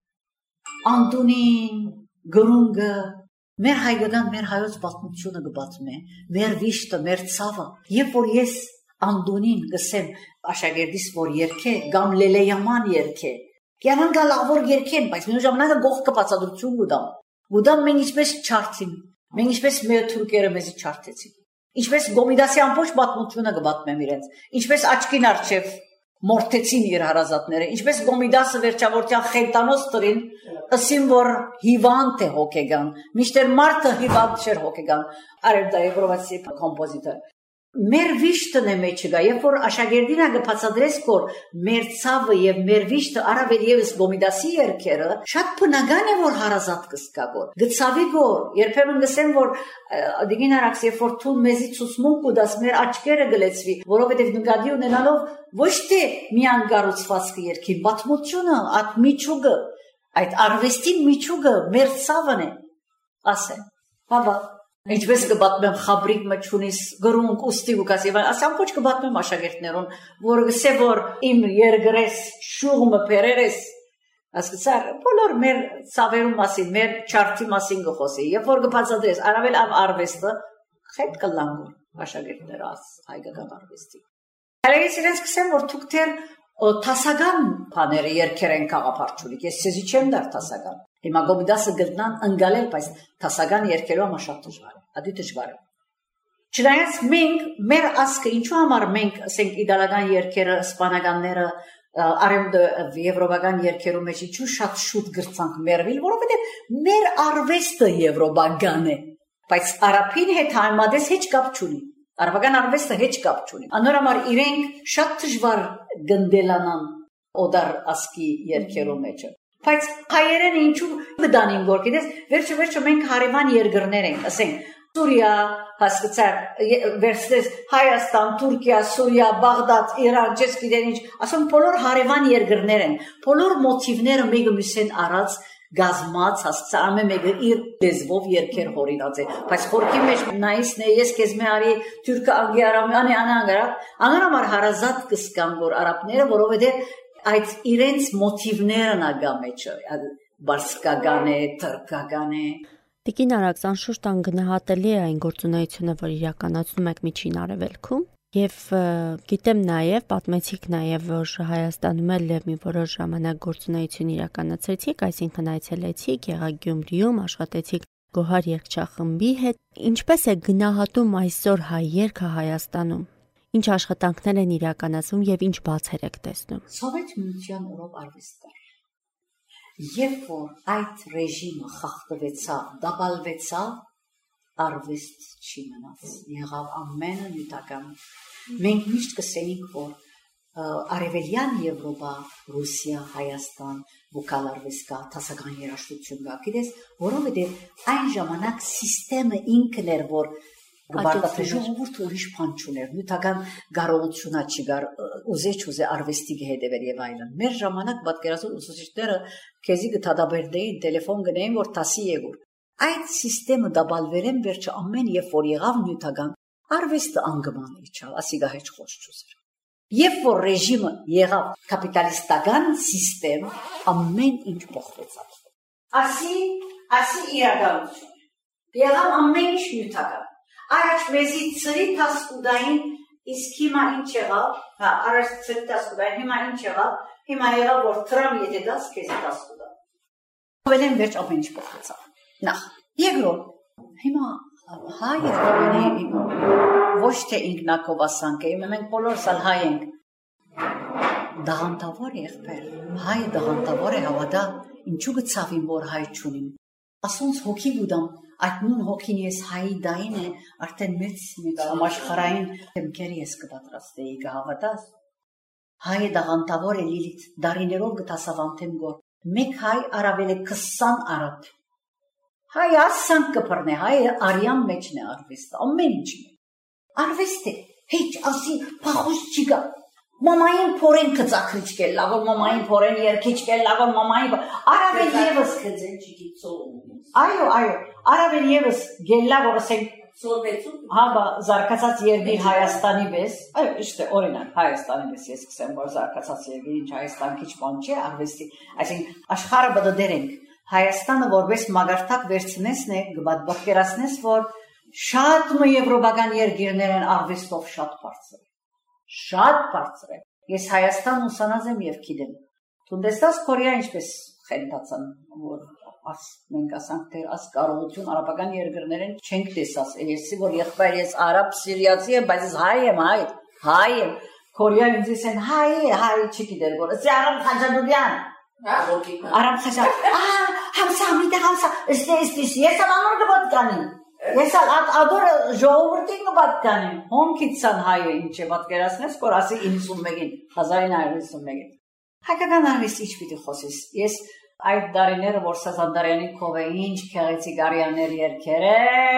Speaker 3: Անդունին, գրունգը, մեր հայկական, մեր հայոց պատմությունը կբացում է, մեր վիշտը, մեր ցավը, երբ որ ես Անդունին գսեմ աշակերտիս որ երգե, կամ լելեյաման երգե, կյանան գալ ավոր երգեն, բայց մի ժամանակը գողքը բացադրություն գուդամ, գուդամ մենք ինչպես չարթին, մենք ինչպես մեր թուրքերը մեզի չարթեցին, ինչպես Գոմիդասի ամբողջ պատմությունը կբատմեմ իրենց, ինչպես աչքին առջև մորթեցին իր հարազատները, ինչպես Գոմիդասը վերջավորության խելտանոց տրին, ըսին որ հիվանդ է հոգեգան, միշտեր մարդը հիվանդ չէր հոգեգան, արև դա եվրոպացի կոմպոզիտոր։ Մեր վիշտն է մեջը գա, երբ որ աշակերտին ա գբացադրես որ մեր ցավը եւ մեր վիշտը առավել եւս Գոմիդասի երգերը շատ բնական է որ հարազատ կսկա գոր գծավի գոր երբեմն գսեմ որ դիգին Արաքս երբ որ թուն մեզի ցուցմունք ու դաս մեր աչքերը գլեցվի որովհետեւ նկատի ունենալով ոչ թե միան գառուցվածքը երգի պատմությունը այդ միջուկը այդ արվեստի միջուկը մեր ցավն է ասեմ բաբա Ինչպես կբատմեմ խաբրիկ մչունիս գրունկ ուստի ու կասի ասամ ոչ կբատմեմ աշակերտներուն որ գսե որ իմ երգրես շուղմը պերերես ասկսար բոլոր մեր ցավերու մասին մեր չարթի մասին գխոսի երբ որ կբացատրես առավել ավ արվեստը խետ կլանգոր աշակերտները աս հայկական արվեստի Հələ ես կսեմ որ դուք դեռ տասական բաները երգեր են գաղափարչուրիկ ես ցեզի չեմ դար տասական Հիմա Գոմիդասը գտնան ընկալել, բայց տասական երգերով ամա շատ դժվար է, ադի դժվար է։ Չնայած մենք, մեր ասկը, ինչու համար մենք, ասենք իդալական երգերը, սպանականները, արևմուտք եվրոպական երգերու մեջ ինչու շատ շուտ գրծանք մերվիլ, որովհետև մեր արվեստը եվրոպական է, բայց արաբին հետ համեմատես հեչ կապ չունի։ Արաբական արվեստը հեչ կապ չունի։ Անորոմար իրենք շատ դժվար գնդելանան օդար ասկի երգերու մեջը։ Բայց հայերեն ինչու գտանին որ գիտես վերջը վերջը մենք հարևան երկրներ ենք ասենք Սուրիա հասկացար վերցնես Հայաստան Թուրքիա Սուրիա Բաղդադ Իրան չես գիտեն ինչ ասում բոլոր հարևան երկրներ են բոլոր մոտիվները մեկը մյուսեն առած գազմած հասկացար ամեն մեկը իր լեզվով երկեր հորինած է բայց խորքի մեջ նայիսն է ես քեզ մի արի թուրքը անգարամյանի անանգարա անորոմար հարազատ կսկան որ արաբները որովհետև Այդ իրենց մոտիվներն ագա մեջը բարսկական է, թրքական է
Speaker 2: Տիկին Արաքս անշուշտ անգնահատելի է այն գործունեությունը, որ իրականացնում եք Միջին Արևելքում եւ գիտեմ նաեւ պատմեցիք նաեւ որ Հայաստանում էլ մի որոշ ժամանակ գործունեություն իրականացրեցիք, այսինքն այցելեցիք, եղաք Գյումրիում, աշխատեցիք Գոհար երգչախմբի հետ, ինչպես է գնահատում այսօր հայ երգը Հայաստանում Ինչ աշխատանքներ են իրականացվում եւ ինչ բացեր եք տեսնում։
Speaker 3: Սովետ միության օրով արվեստ կար։ Երբ որ այդ ռեժիմը խախտվեցավ, դաբալվեցավ, արվեստ չի մնաց։ Եղավ ամենը նյութական։ Մենք միշտ կսեինք, որ Արևելյան Եվրոպա, Ռուսիա, Հայաստան, վոկալ արվեստ կա, դասական երաժշտություն կա։ Գիտես, որովհետեւ այն ժամանակ համակարգը ինքն էր, որ Գբարտը ժողովուրդը ուրիշ բան չուներ, նյութական կարողությունա չկար, ուզեչ ուզե արվեստի հետևեր եւ այլն։ Մեր ժամանակ պատկերացրու ուսուցիչները քեզի կթադաբերդեին, տելեֆոն գնային, որ տասի եգուր։ Այդ համակարգը դաբալվերեն վերջը ամեն երբ որ եղավ նյութական, արվեստը անգման իջավ, ասիգա հեչ խոս չուզեր։ Երբ որ ռեժիմը եղավ կապիտալիստական համակարգ, ամեն ինչ փոխվեցավ։ Ասի, ասի իրականություն։ Եղավ ամեն ինչ նյութական Առաջ մեզի ծրի տասկուդային, իսկ հիմա ինչ եղավ, հա, առաջ ծրի տասկուդային, հիմա ինչ եղավ, հիմա եղավ, որ տրամ եթե դաս, կեզի տասկուդա։ Ավելեն վերջ ամեն ինչ փոխվեցավ։ Նախ, երկրորդ, հիմա հայ երկրի ոչ թե ինքնակով ասանք է, մենք բոլորս ալ հայ ենք։ դաղանտավոր եղբայր, հայ դաղանտավոր է հավատա, ինչու գցավին որ հայ չունիմ։ Ասոնց հոգի գուդամ, այդ նույն հոգին ես հայի դային է, արդեն մեծ մեծ համաշխարհային դեմքերի ես կպատրաստեի կհավատաս։ Հայը դաղանտավոր է լիլիթ, դարիներով գտասավանթեմ գոր, մեկ հայ առավել է քսան արաբ։ Հայ ասանք կպրնե, հայը արյան մեջն է արվեստը, ամեն ինչն է։ Արվեստ է, հեչ ասի փախուս չի գա։ Մամային փորեն կծակրիչ կելա, որ մամային փորեն երկիչ կելա, որ մամային առավել եւս կծեն չգիծում։ Այո, այո, առավել եւս գելա, որ ասենք սորվեցու, հա, բա զարգացած երկիր Հայաստանի պես, այո, իշտե օրինակ Հայաստանի պես ես կսեմ, որ զարգացած երկիր ինչ Հայաստան քիչ բան չէ, արվեստի, այսինքն աշխարհը բդդերենք, Հայաստանը որպես մագարտակ վերցնեսն է, գբատբակերացնես, որ շատ մը եվրոպական երկիրներ են արվեստով շատ բարձր։ Շատ բարձր է։ Ես Հայաստան ուսանած եմ եւ գիտեմ։ Տունդեստաս Կորեա ինչպես խենթացան, որ աս մենք ասանք թե աս կարողություն արաբական երկրներեն չենք տեսած։ Եսի որ եղբայր ես արաբ սիրիացի եմ, բայց ես հայ եմ, հայ, հայ եմ։ Կորեա ինձ են հայ, հայ չգիտեր որ։ Սա Արամ Խաջադուրյան։ Արամ Խաջա։ Ահա, համսա, միտեղ համսա։ Էստե էստես ես անոր կպատկանեմ։ Ես ադորը ժողովրդին կպատկանեմ։ Հոնքիցան հայը ինչ է պատկերացնես, որ ասի իննսունմեկին, հազար ինը հարյուր իննսունմեկին։ Հայկական արվեստի ինչ պիտի խոսես։ Ես այդ դարիները, որ Սազանդարյանի քով է, ինչ քեղեցիկ արյաններ երկերը,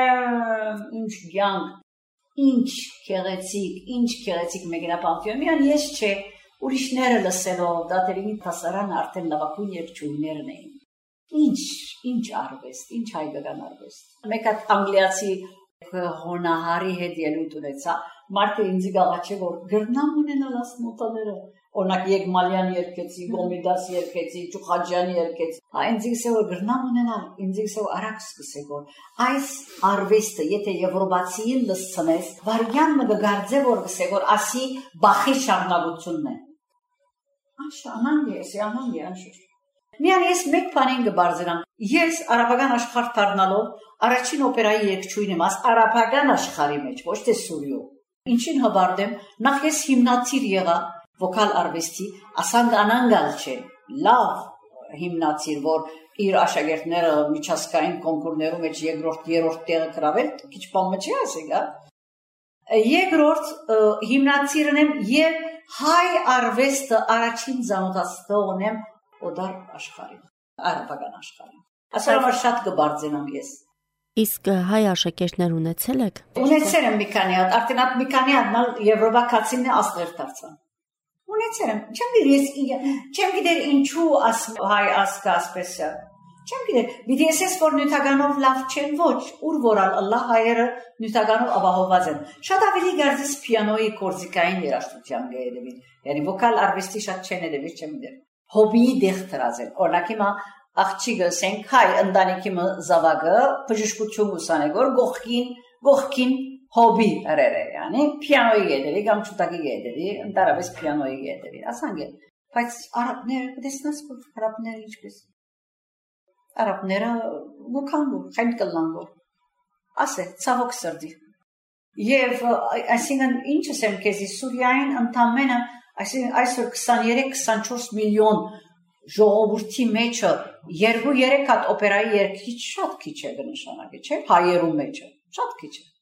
Speaker 3: ինչ գյանք, ինչ քեղեցիկ, ինչ քեղեցիկ մեգենապանթիոմյան, ես չէ, ուրիշները լսելով, դատերինի տասարան արդեն լավակույն երկչույներն էին։ Ինչ, ինչ արվեստ, ինչ հայկական արվեստ։ Մեկ հատ անգլիացի հոնահարի հետ ելույթ ունեցա, մարդը ինձ գաղաչե, որ գրնամ ունենալ ասնոտաները, օրինակ Եգմալյան երկեցի, Գոմիդաս երկեցի, Ճուխաջյանի երկեցի, ինձ գսե որ գրնամ ունենալ, ինձ գսե որ արագ սկսե որ այս արվեստը, եթե եվրոպացիին լսցնես, վարգյան մը գարձե որ գսե որ ասի բախի շարունակությունն է։ Անշա, անանգ է, եսի անանգ է, անշուր։ Միան ես մեկ բանին կբարձրամ, ես արաբական աշխարհ դառնալով առաջին օպերայի երգչուհին եմ, աս արաբական աշխարհի մեջ, ոչ թե Սուրիո։ Ինչին հբարդեմ, նախ ես հիմնադիր եղա վոկալ արվեստի, ասանք անանգալ չէ, լավ հիմնադիր, որ իր աշակերտները միջազգային կոնկուրներում մեջ երկրորդ, երրորդ տեղը գրավել, քիչ բան չի ասեք, հա։ Երկրորդ հիմնադիրն եմ եւ հայ արվեստը առաջին ծանոթացնողն եմ օդար աշխարհին, արաբական աշխարհին։ Ասարամար շատ կբարձենամ ես։
Speaker 2: Իսկ հայ աշակերտներ ունեցել եք։
Speaker 3: Ունեցել եմ մի քանի հատ, արդեն այդ մի քանի հատ եվրոպացիներն ասներ դարձան։ Ունեցել եմ, չեմ գիտեր ես, չեմ գիտեր ինչու հայ ասկա ասպես է։ Չեմ գիտեր, պիտի ասես որ նյութականով լավ չեն, ոչ, ուր որալ ըլլա հայերը նյութականով ապահովված են։ Շատ ավելի գարձես պիանոյի կորզիկային երաժշտության գեդեվին, yəni վոկալ արվեստի շատ չեն edevir, չեմ գիտեր։ Հոբիի դեղ տրազել, օրինակ հիմա աղջիկը ասենք հայ ընտանիքի զավակը բժշկություն ուսանեգոր գողքին գողքին հոբի արերը, yani պիանոյի գեդերի կամ ճուտակի գեդերի, ընդառաջ պիանոյի գեդերի, ասանք է, բայց արաբները կտեսնես որ արաբները ինչպես արաբները գոքանգոր, խենդ կլանգոր, ասե ցավոք սրդի, եւ այսինքն ինչ ասեմ քեզի Սուրիային ընդամենը այսօր քսաներեք քսանչորս միլիոն ժողովրդի մեջը երկու երեք հատ օպերայի երգիչ շատ քիչ է կնշանակի, չէ՞, հայերու մեջը, շատ քիչ է։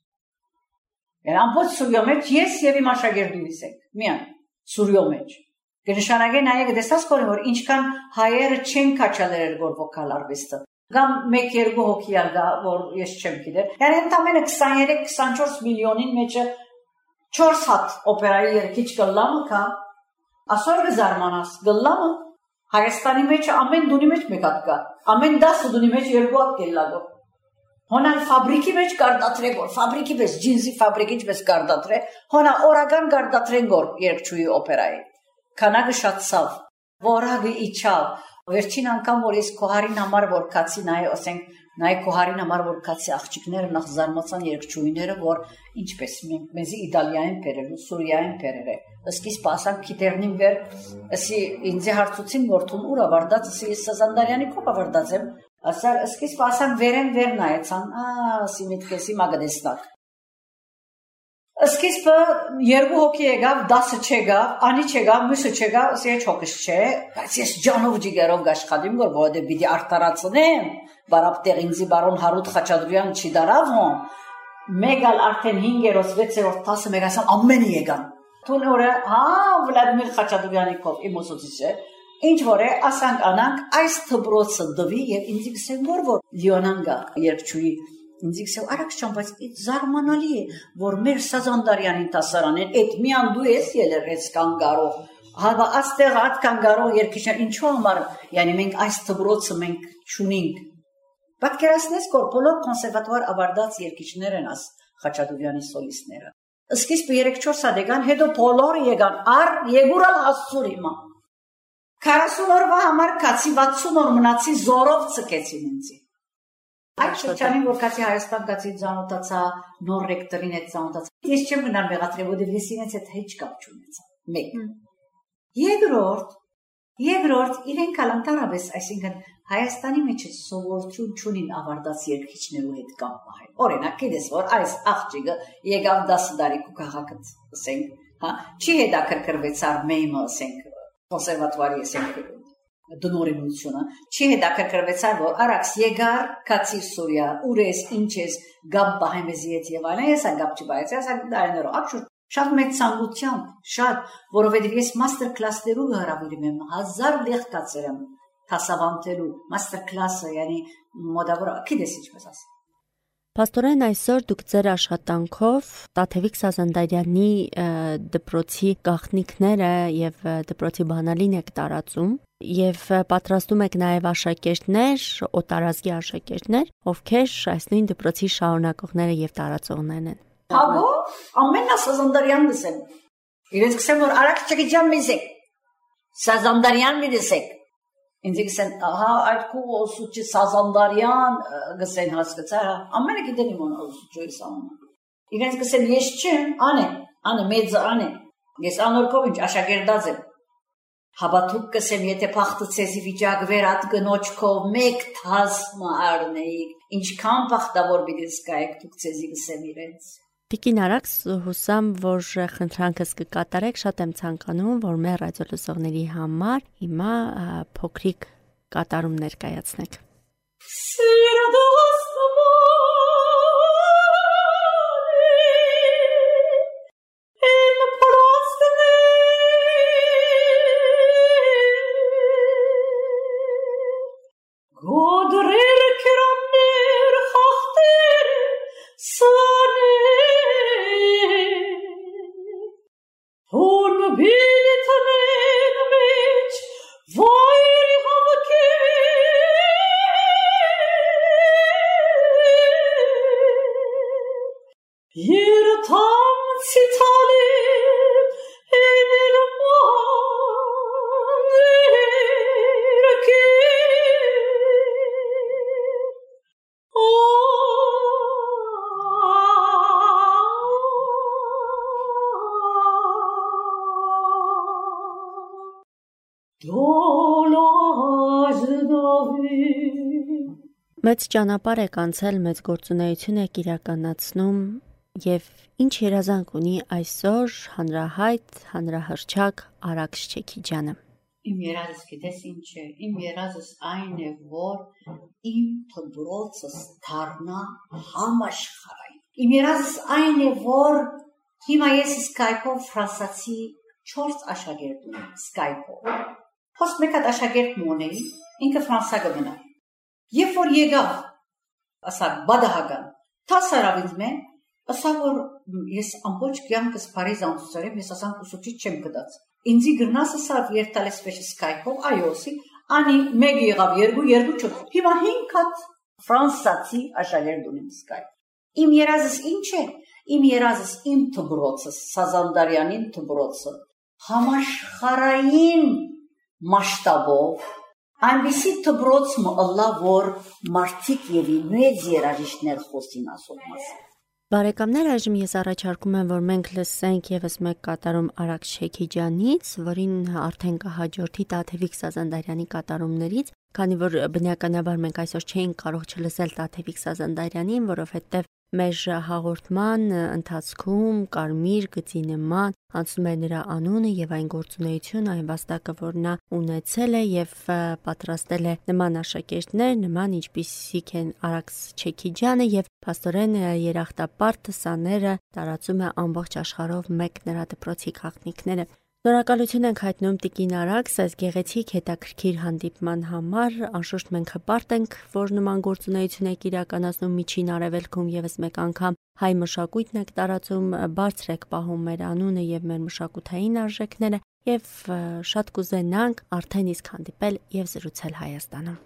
Speaker 3: Եվ ամբողջ Սուրիո մեջ ես եւ իմ աշակերտուհիս ենք, միայն Սուրիո մեջ։ Կնշանակի նաեւ դեսած որ ինչքան հայերը չեն կաչալերել որ վոկալ արվեստը։ Կամ մեկ երկու հոգի ալգա որ ես չեմ գիտեր։ Yani ընդամենը քսաներեք քսանչորս միլիոնին մեջը չորս հատ օպերայի երգիչ կլամը կա, ասոր կզարմանաս, գլամը, Հայաստանի մեջը ամեն դունի մեջ մեկ հատ կա, ամեն դասը դունի մեջ երկու հատ կելլագոր, հոնալ ֆաբրիկի մեջ կարդատրե գոր, ֆաբրիկի պես, ջինսի ֆաբրիկիչ պես կարդատրե, հոնա օրական կարդատրեն գոր երկչուի օպերայի, քանակը շատ սավ, որագը իչավ, վերջին անգամ որ ես կոհարին համար որ կացի նայ ասենք նայ կոհարին համար որ կացի աղջիկները նախ զարմացան երկչույները որ ինչպես մեզի Իտալիայում բերել, Սուրիայում բերել է։ Սկիզբ ասանք քիտերնին վեր, ասի ինձ հարցուցին որթուն ուր ավարտած, ասի ես Սազանդարյանի կոպ ավարտած եմ, ասար սկիզբ ասանք վերեն վեր նայեցան, ա ասի միտքեսի մագդեստակ։ Սկիզբը երկու հոգի եկավ, դասը չեկավ, անի չեկավ, մյուսը չեկավ, ասի չոքս չէ, բայց ես ջանով ջիգերով գաշխատեմ, որ որովհետև պիտի արդարացնեմ, բարապտեղ ինձի բարոն Հարութ Խաչատրյան չի դարավում, մեկ ալ արդեն հինգերորդ, վեցերորդ, տասը մեկ ասամ ամենը եկան։ Տուն օրը, հա, Վլադիմիր Խաչատրյանի կով իմ ուսուցիչը, ինչ որ է, ասանք անանք, այս թբրոցը դվի եւ ինձ գսեն որ որ Լիոնանգա երկչուի ինձ գսեն արագ չեմ, բայց այդ զարմանալի է, որ մեր Սազանդարյանին տասարանեն, այդ միան դու ես ելերես կան գարող, հա աստեղ atkan գարող երկիչներ ինչու համար, yani մենք այս թբրոցը մենք չունենք։ Պատկերացնես, որ բոլոր կոնսերվատուար ավարտած երկիչներ են աս Խաչատրյանի սոլիստները։ Սկիզբը երեք-չորս հատ եկան, հետո բոլորը եկան, առ Եգուրալ հասցուր հիմա։ քառասուն օրվա համար կացի վաթսուն օր մնացի զորով ցկեցին ինձ։ Այդ շրջանին որ կացի Հայաստան կացի ծանոթացա, նոր ռեկտորին հետ ծանոթացա։ Ես չեմ գնալ մեղադրել, որ դեսինից հետ հեչ կապ չունեցա։ Մեկ։ Երկրորդ, երկրորդ իրենք ալանտարավես, այսինքն Հայաստանի մեջ սովորություն չունին ավարտած երկիչներու հետ կապ պահել։ Օրինակ, գիտես որ այս աղջիկը եկավ դասը տարիք ու քաղաքը, ասենք, հա, չի հետաքրքրվեցար մեյմը, ասենք, կոնսերվատուարի ասենք դնորինությունը, չի հետաքրքրվեցար որ արաքս եկար, կացի Սուրիա, ուր ես, ինչ ես, գապ պահեմ եզի հետ եւ այլն, ես անգապ չպայեց, ես դարներով, աբշուր շատ մեծ ցանկությամբ, շատ, որովհետև ես մաստեր կլասներու հրավիրում եմ, հազար լեղ կացեր եմ դասավանդելու, մաստեր կլասը, yani մոդավոր, գիտես ինչպես ասեմ։
Speaker 2: Պաստորեն այսօր դուք ձեր աշխատանքով Տաթևիկ Սազանդարյանի դպրոցի գաղտնիքները եւ դպրոցի բանալին եք տարածում եւ պատրաստում եք նաեւ աշակերտներ, օտարազգի աշակերտներ, ովքեր այս նույն դպրոցի շարունակողները եւ տարածողներն են։
Speaker 3: Հագո, ամենա Սազանդարյան դսեմ։ Իրենց կսեմ որ արագ չգիջամ միզեք։ Սազանդարյան մի դսեք։ Ինձ գսեն, ահա այդ քո ուսուցիչ Սազանդարյան գսեն հասկացա, ամենը գիտեն իմ ուսուցիչի անունը։ Իրենց գսեն ես չեմ, անե, անե մեծ անե։ Ես անորքով ինչ աշակերտած եմ։ Հավատուկ գսեմ, եթե փախտցեզի վիճակ վերատ գնոջքով մեկ թազմը առնեիք, ինչքան փախտավոր պիտի զգայիք դուք ցեզի գսեմ իրենց։
Speaker 2: Տիկին Արաքս հուսամ, որ խնդրանքս կկատարեք, շատ եմ ցանկանում, որ մեր ռադիոլսողների համար հիմա փոքրիկ կատարում ներկայացնեք։ Մեծ ճանապարհ եք անցել, մեծ գործունեություն եք իրականացնում եւ ինչ երազանք ունի այսօր հանրահայտ, հանրահռչակ Արաքս Չեքիջյանը։
Speaker 3: Իմ երազս գիտես ինչ է, իմ երազս այն է, որ իմ դպրոցս դառնա համաշխարհային։ Իմ երազս այն է, որ հիմա ես Skype-ով ֆրանսացի չորս աշակերտ ունեմ Skype-ով։ Հոս մեկ հատ աշակերտ ունեի, ինքը ֆրանսա գնա։ Երբ որ եկավ, ասա բադահական, տասարավ ինձ մեն, ասա որ ես ամբողջ կյանքս Փարիզ անցուցարեմ, ես ասամ ուսուցիչ չեմ գտած։ Ինձի գրնաս ասա երթալես պես Skype-ով, այոսի, անի մեկ եղավ, երկու, երկու չոց։ Հիմա հինգ հատ ֆրանսացի աշակերտ ունեմ Skype։ Իմ երազս ինչ է։ Իմ երազս իմ դպրոցս, Սազանդարյանին դպրոցը, համաշխարհային մասշտաբով այնպիսի դպրոց մըլլա, որ մարդիկ եւ մեծ երաժիշտներ խոսին ասում մասին։
Speaker 2: Բարեկամներ, այժմ ես առաջարկում եմ, որ մենք լսենք եւս մեկ կատարում Արաքս Չեքիջյանից, որին արդեն կհաջորդի Տաթևիկ Սազանդարյանի կատարումներից, քանի որ բնականաբար մենք այսօր չէինք կարող չլսել Տաթևիկ Սազանդարյանին, որովհետեւ Մեր հաղորդման ընթացքում կարմիր գծի նման անցնում է նրա անունը եւ այն գործունեությունը, այն վաստակը, որ նա ունեցել է եւ պատրաստել է նման աշակերտներ, նման ինչպիսիք են Արաքս Չեքիջյանը եւ փաստորեն երախտապարտ սաները տարածում է ամբողջ աշխարհով մեկ նրա դպրոցի քաղաքնիկները։ Շնորհակալություն ենք հայտնում Տիկին Արաքս այս գեղեցիկ հետաքրքիր հանդիպման համար։ Անշուշտ մենք հպարտ ենք, որ նման գործունեություն եք իրականացնում Միջին Արևելքում եւս մեկ անգամ հայ մշակույթն եք տարածում, բարձր եք պահում մեր անունը եւ մեր մշակութային արժեքները եւ շատ կուզենանք արդեն իսկ հանդիպել եւ զրուցել Հայաստանում։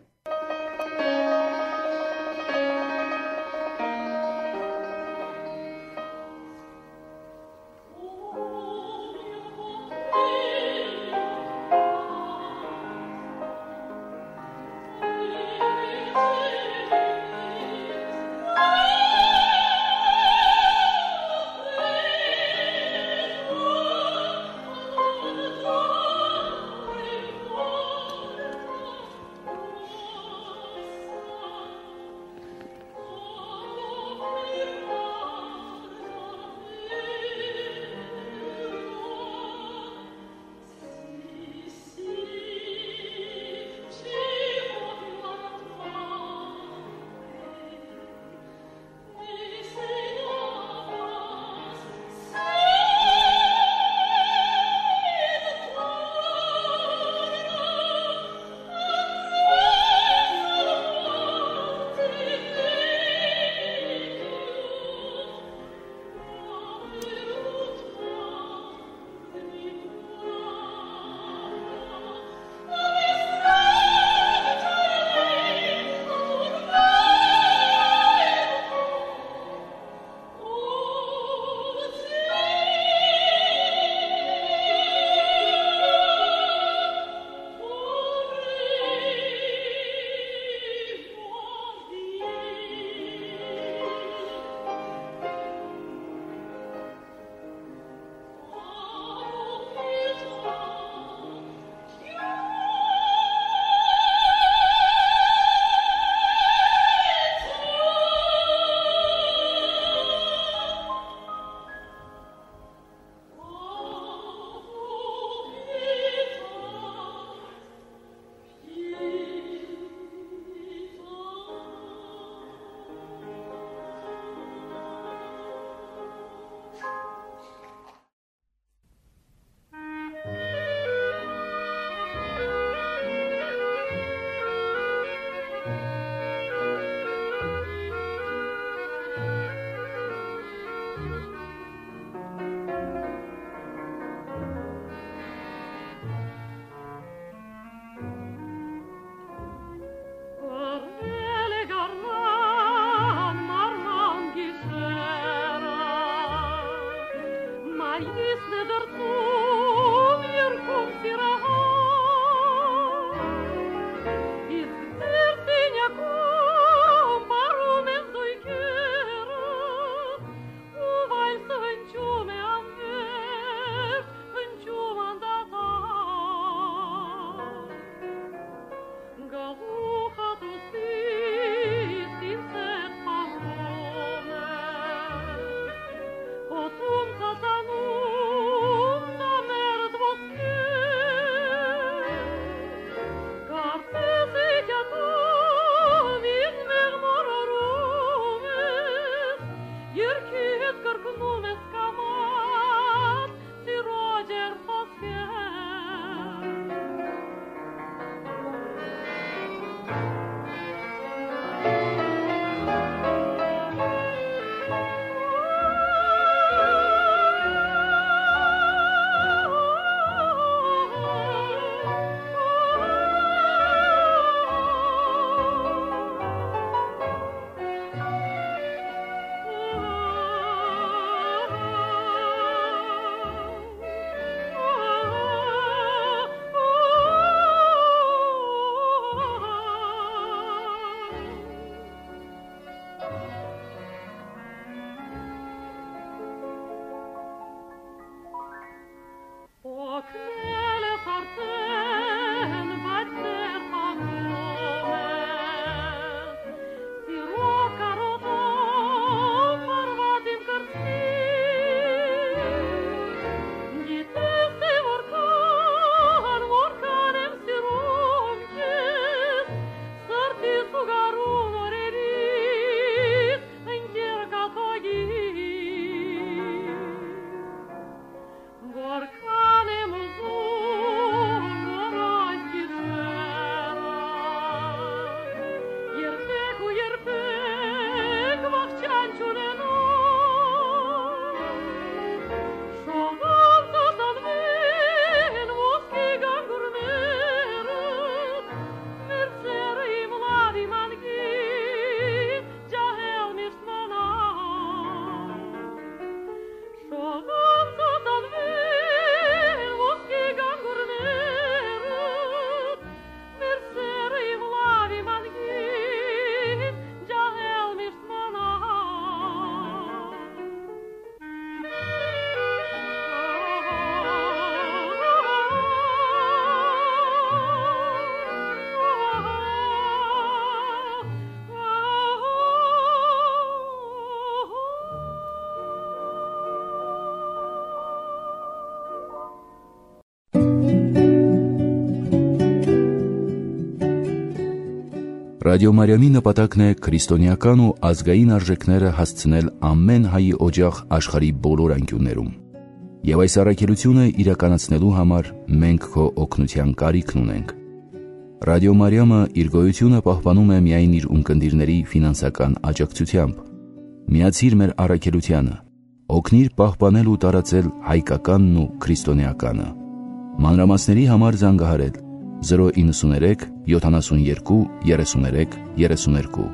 Speaker 1: Ռադիո Մարիամի նպատակն է քրիստոնեական ու ազգային արժեքները հասցնել ամեն հայի օջախ աշխարհի բոլոր անկյուններում։ Եվ այս առաքելությունը իրականացնելու համար մենք քո օգնության կարիքն ունենք։ Ռադիո Մարիամը իր գոյությունը պահպանում է միայն իր ունկնդիրների ֆինանսական աջակցությամբ։ Միացիր մեր առաքելությանը, օգնիր պահպանել ու տարածել հայկականն ու քրիստոնեականը։ Մանրամասների համար զանգահարել զրո իննսուներեք յոթանասունյերկու երեսուներեք երեսուներկու։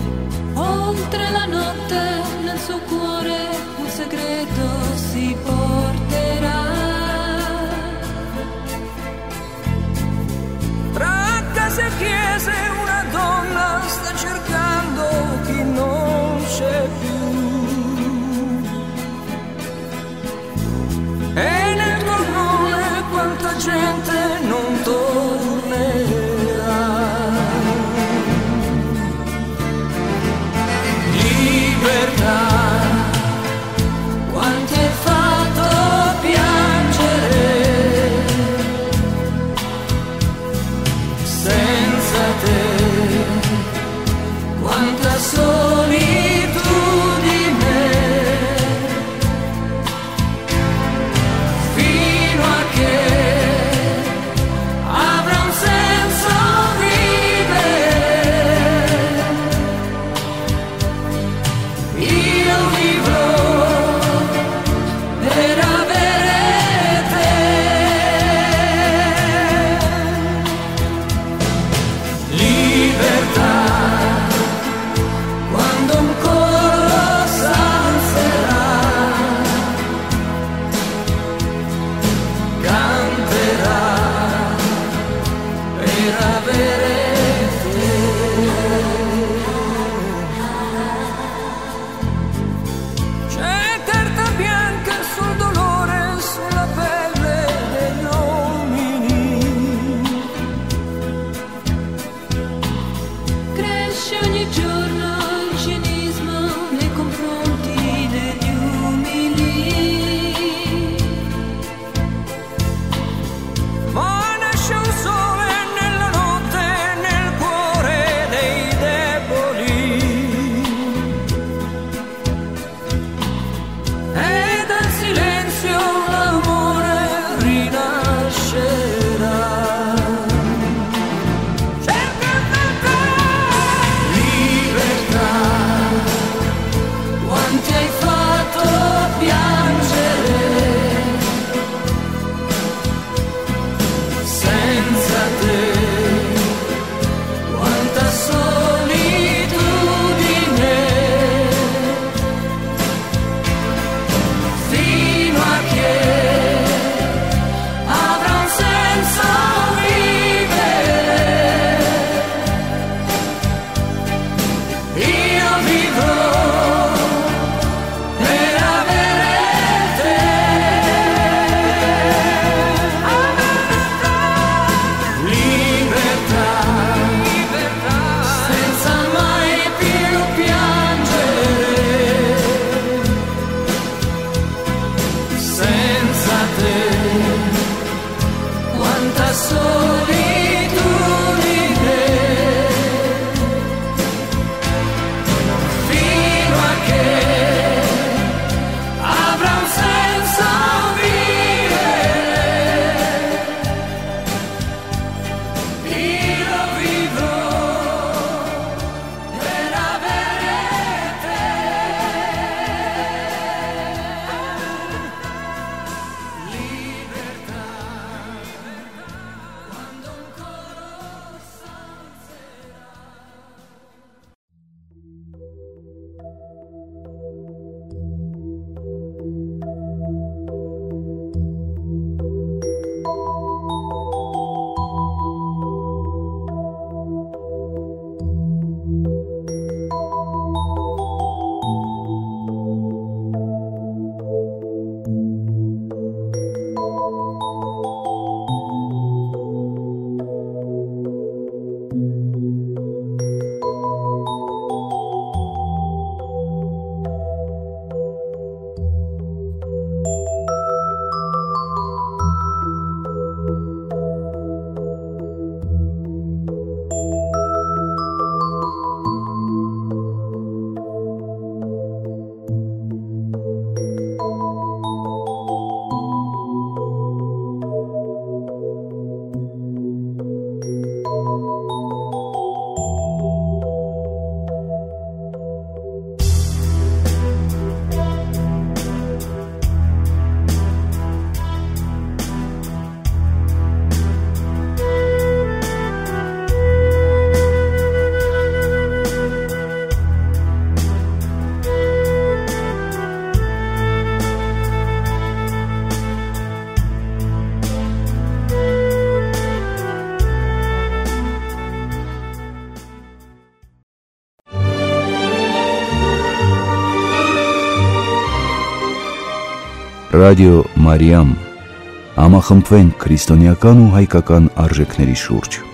Speaker 4: Oltre la notte nel suo cuore un segreto si porterà.
Speaker 5: Tra case e chiese una donna sta cercando chi non c'è più. E nel tuo nome quanta gente non tornerà. Libertà, quanti hai fatto piangere, senza te, quanta solitudine, fino a che avrà un senso vivere. Io vivrò per avere te. Libertà, quando un coro s'alzerà, canterà per avere te. C'è carta bianca sul dolore, sulla pelle degli uomini.
Speaker 4: Cresce ogni giorno il cinismo nei confronti degli umili.
Speaker 5: Ma nasce un sole nella notte, nel cuore dei deboli. E dal silenzio l'amore rinascerà. Cerca te, libertà.
Speaker 1: Ռադիո Մարիամ, համախմբվենք քրիստոնեական ու հայկական արժեքների շուրջ։